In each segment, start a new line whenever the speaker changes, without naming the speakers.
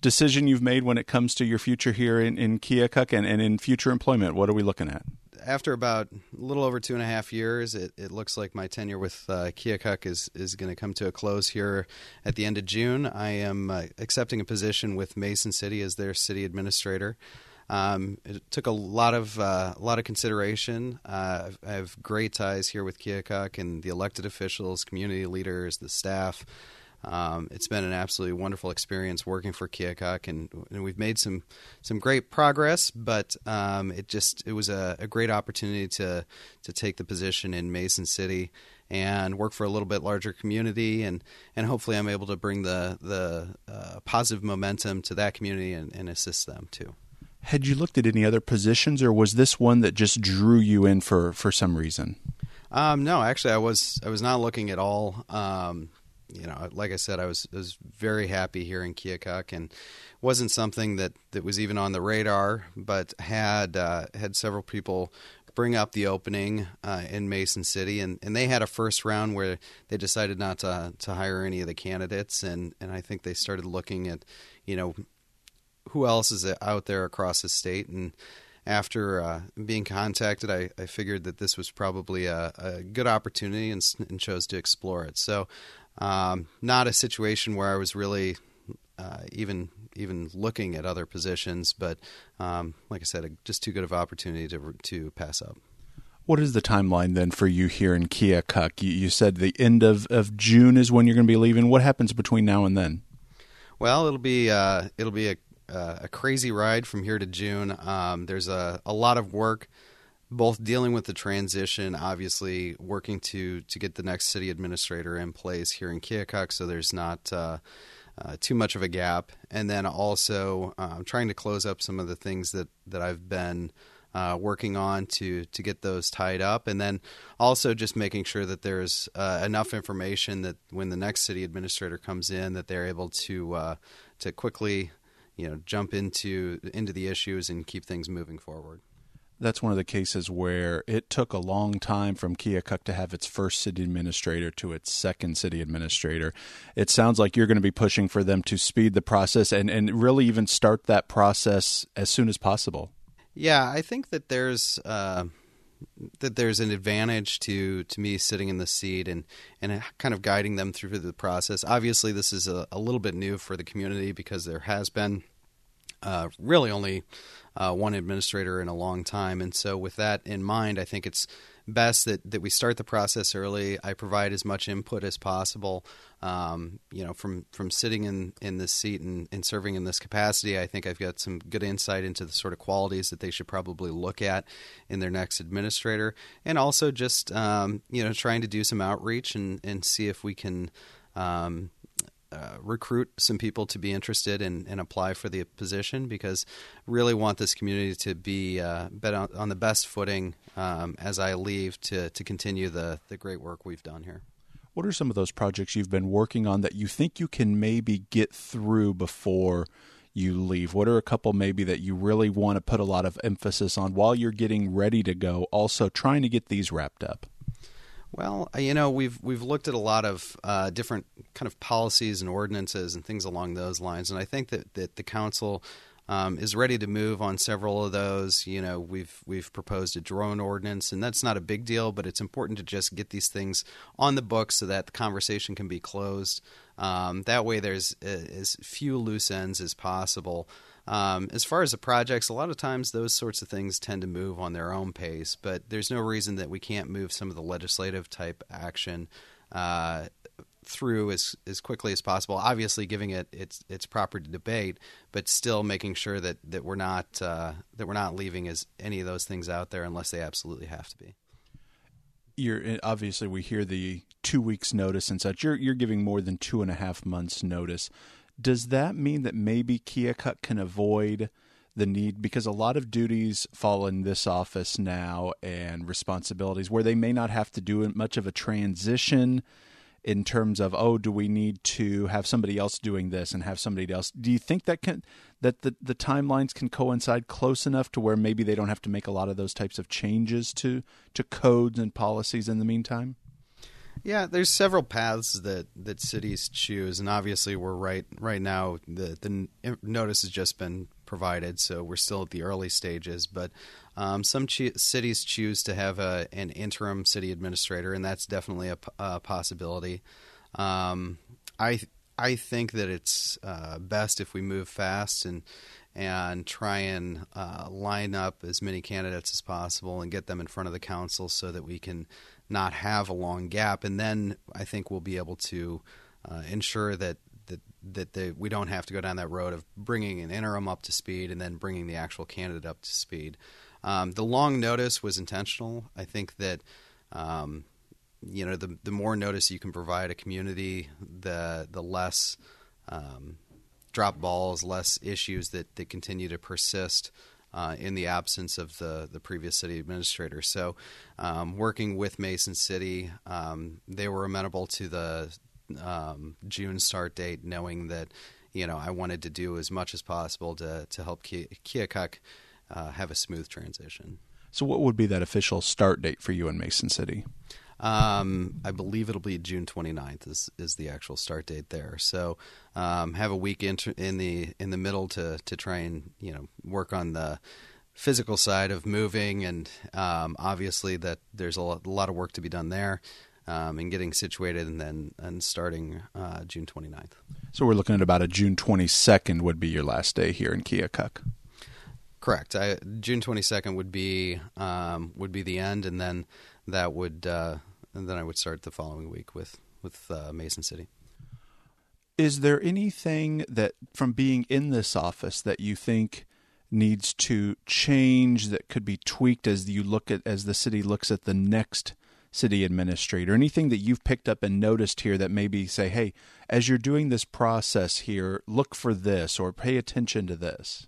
decision you've made when it comes to your future here in Keokuk and in future employment? What are we looking at?
After about a little over 2.5 years, it looks like my tenure with Keokuk is going to come to a close here at the end of June. I am accepting a position with Mason City as their city administrator. It took a lot of consideration. I have great ties here with Keokuk and the elected officials, community leaders, the staff. It's been an absolutely wonderful experience working for Keokuk, and we've made some great progress. But it was a great opportunity to take the position in Mason City and work for a little bit larger community, and hopefully I'm able to bring the positive momentum to that community and assist them too.
Had you looked at any other positions, or was this one that just drew you in for some reason?
No, actually, I was not looking at all. Like I said, I was very happy here in Keokuk, and wasn't something that was even on the radar, but had several people bring up the opening in Mason City, and they had a first round where they decided not to hire any of the candidates, and I think they started looking at, who else is out there across the state. And after being contacted, I figured that this was probably a good opportunity and chose to explore it. So not a situation where I was really even looking at other positions, but like I said, just too good of an opportunity to pass up.
What is the timeline then for you here in Keokuk? You said the end of June is when you're going to be leaving. What happens between now and then?
Well, it'll be a crazy ride from here to June. There's a lot of work, both dealing with the transition, obviously working to get the next city administrator in place here in Keokuk, so there's not too much of a gap, and then also trying to close up some of the things that I've been working on to get those tied up, and then also just making sure that there's enough information that when the next city administrator comes in, that they're able to quickly jump into the issues and keep things moving forward.
That's one of the cases where it took a long time from Keokuk to have its first city administrator to its second city administrator. It sounds like you're going to be pushing for them to speed the process and really even start that process as soon as possible.
Yeah, I think that there's an advantage to me sitting in the seat and kind of guiding them through the process. Obviously, this is a little bit new for the community because there has been really only one administrator in a long time. And so with that in mind, I think it's best that we start the process early. I provide as much input as possible. From sitting in this seat and serving in this capacity, I think I've got some good insight into the sort of qualities that they should probably look at in their next administrator. And also just, trying to do some outreach and see if we can recruit some people to be interested and apply for the position, because really want this community to be on the best footing as I leave to continue the great work we've done here.
What are some of those projects you've been working on that you think you can maybe get through before you leave? What are a couple maybe that you really want to put a lot of emphasis on while you're getting ready to go, also trying to get these wrapped up?
Well, we've looked at a lot of different kind of policies and ordinances and things along those lines, and I think that the council is ready to move on several of those. We've proposed a drone ordinance, and that's not a big deal, but it's important to just get these things on the books so that the conversation can be closed. That way there's as few loose ends as possible. As far as the projects, a lot of times those sorts of things tend to move on their own pace, but there's no reason that we can't move some of the legislative type action through as quickly as possible. Obviously, giving it its proper debate, but still making sure that we're not leaving any of those things out there unless they absolutely have to be.
Obviously, we hear the 2 weeks notice and such. You're giving more than 2.5 months notice. Does that mean that maybe Keokuk can avoid the need, because a lot of duties fall in this office now and responsibilities where they may not have to do much of a transition in terms of, do we need to have somebody else doing this and have somebody else? Do you think that the timelines can coincide close enough to where maybe they don't have to make a lot of those types of changes to codes and policies in the meantime?
Yeah, there's several paths that cities choose, and obviously we're right now. The notice has just been provided, so we're still at the early stages. But some cities choose to have an interim city administrator, and that's definitely a possibility. I think that it's best if we move fast and try and line up as many candidates as possible and get them in front of the council so that we can not have a long gap, and then I think we'll be able to ensure that we don't have to go down that road of bringing an interim up to speed and then bringing the actual candidate up to speed. The long notice was intentional. I think that the more notice you can provide a community, the less drop balls, less issues that continue to persist in the absence of the previous city administrator. So working with Mason City, they were amenable to the June start date, knowing that I wanted to do as much as possible to help Keokuk have a smooth transition.
So what would be that official start date for you in Mason City?
I believe it'll be June 29th is the actual start date there. So have a week in the middle to try and work on the physical side of moving, and obviously that there's a lot of work to be done there, and getting situated, and starting June 29th.
So we're looking at about a June 22nd would be your last day here in Keokuk.
Correct. June 22nd would be the end, and then that would and then I would start the following week with Mason City.
Is there anything that from being in this office that you think needs to change, that could be tweaked as the city looks at the next city administrator? Anything that you've picked up and noticed here that maybe say, hey, as you're doing this process here, look for this or pay attention to this?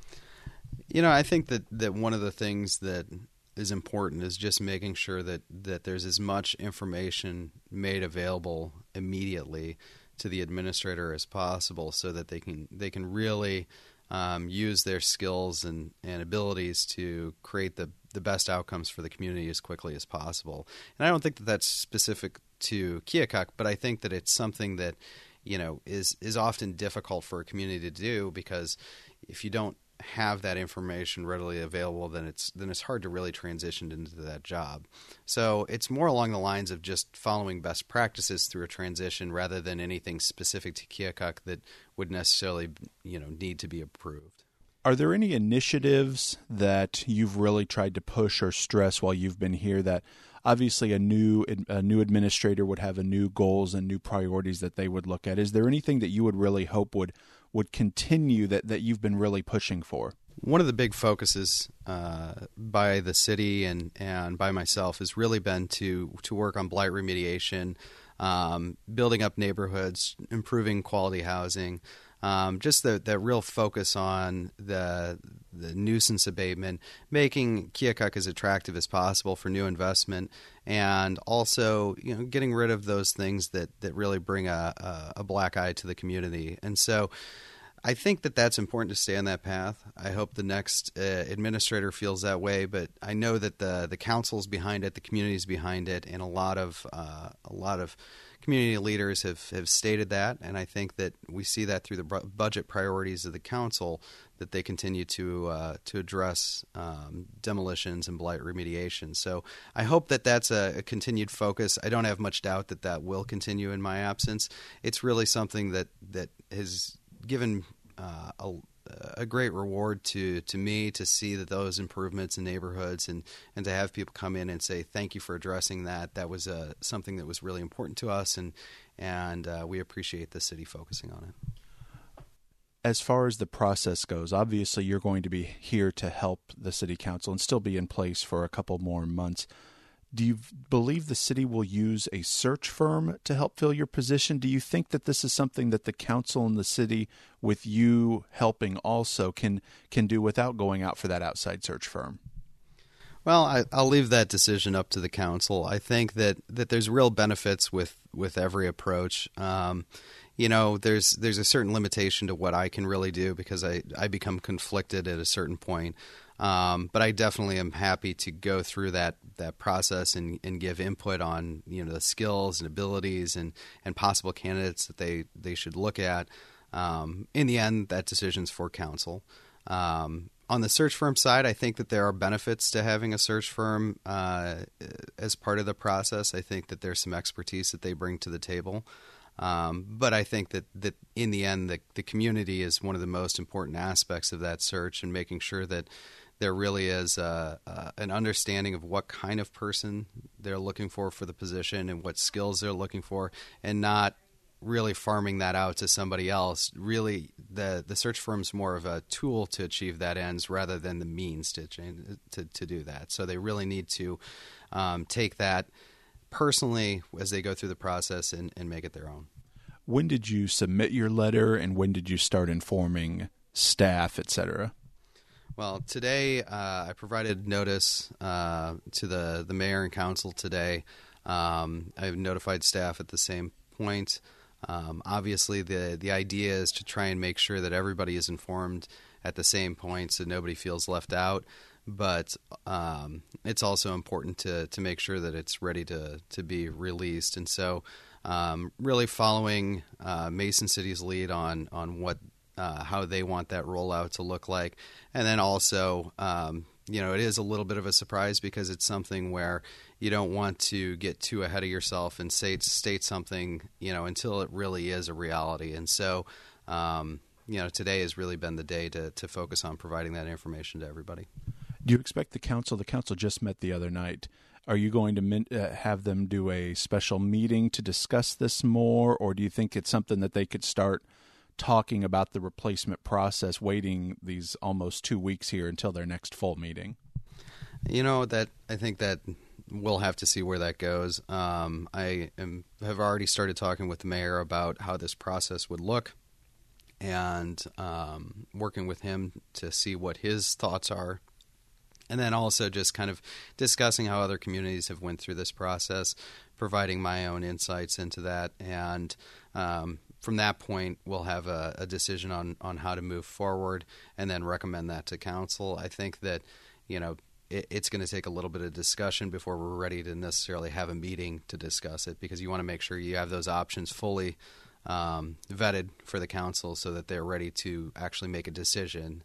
I think that one of the things that is important is just making sure that there's as much information made available immediately to the administrator as possible, so that they can really use their skills and abilities to create the best outcomes for the community as quickly as possible. And I don't think that that's specific to Keokuk, but I think that it's something that is often difficult for a community to do, because if you don't have that information readily available, then it's hard to really transition into that job. So it's more along the lines of just following best practices through a transition, rather than anything specific to Keokuk that would necessarily need to be approved.
Are there any initiatives that you've really tried to push or stress while you've been here that obviously a new administrator would have new goals and new priorities that they would look at? Is there anything that you would really hope would continue that you've been really pushing for?
One of the big focuses by the city and by myself has really been to work on blight remediation, building up neighborhoods, improving quality housing, just that real focus on the nuisance abatement, making Keokuk as attractive as possible for new investment, and also getting rid of those things that really bring a black eye to the community. And so I think that that's important to stay on that path. I hope the next administrator feels that way, but I know that the council's behind it, the community's behind it, and a lot of community leaders have stated that, and I think that we see that through the budget priorities of the council, that they continue to address demolitions and blight remediation. So I hope that that's a continued focus. I don't have much doubt that will continue in my absence. It's really something that has given a great reward to me to see that those improvements in neighborhoods and to have people come in and say thank you for addressing that. That was something that was really important to us, and we appreciate the city focusing on it.
As far as the process goes, obviously you're going to be here to help the city council and still be in place for a couple more months. Do you believe the city will use a search firm to help fill your position? Do you think that this is something that the council and the city, with you helping also, can do without going out for that outside search firm?
Well, I'll leave that decision up to the council. I think that there's real benefits with every approach. there's a certain limitation to what I can really do because I become conflicted at a certain point. But I definitely am happy to go through that process and give input on the skills and abilities and possible candidates that they should look at. In the end, that decision's for council. On the search firm side, I think that there are benefits to having a search firm as part of the process. I think that there's some expertise that they bring to the table. But I think that in the end, the community is one of the most important aspects of that search, and making sure that there really is an understanding of what kind of person they're looking for the position and what skills they're looking for, and not really farming that out to somebody else. Really, the search firm's more of a tool to achieve that ends rather than the means to do that. So they really need to take that personally as they go through the process and make it their own.
When did you submit your letter, and when did you start informing staff, et cetera?
Well, today I provided notice to the mayor and council today. I've notified staff at the same point. Obviously, the idea is to try and make sure that everybody is informed at the same point so nobody feels left out. But it's also important to make sure that it's ready to be released. And so really following Mason City's lead on what how they want that rollout to look like. And then also, it is a little bit of a surprise because it's something where you don't want to get too ahead of yourself and state something, until it really is a reality. And so, today has really been the day to focus on providing that information to everybody.
Do you expect the council just met the other night, are you going to have them do a special meeting to discuss this more, or do you think it's something that they could start talking about the replacement process, waiting these almost 2 weeks here until their next full meeting?
I think that we'll have to see where that goes. Have already started talking with the mayor about how this process would look, and working with him to see what his thoughts are. And then also just kind of discussing how other communities have went through this process, providing my own insights into that. And from that point, we'll have a decision on how to move forward and then recommend that to council. I think that, it's going to take a little bit of discussion before we're ready to necessarily have a meeting to discuss it, because you want to make sure you have those options fully vetted for the council so that they're ready to actually make a decision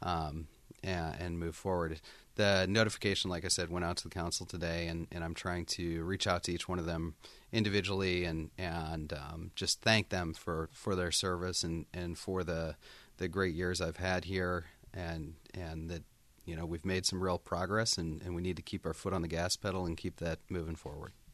and move forward. The notification, like I said, went out to the council today, and I'm trying to reach out to each one of them individually and just thank them for their service and for the great years I've had here, and that we've made some real progress, and we need to keep our foot on the gas pedal and keep that moving forward.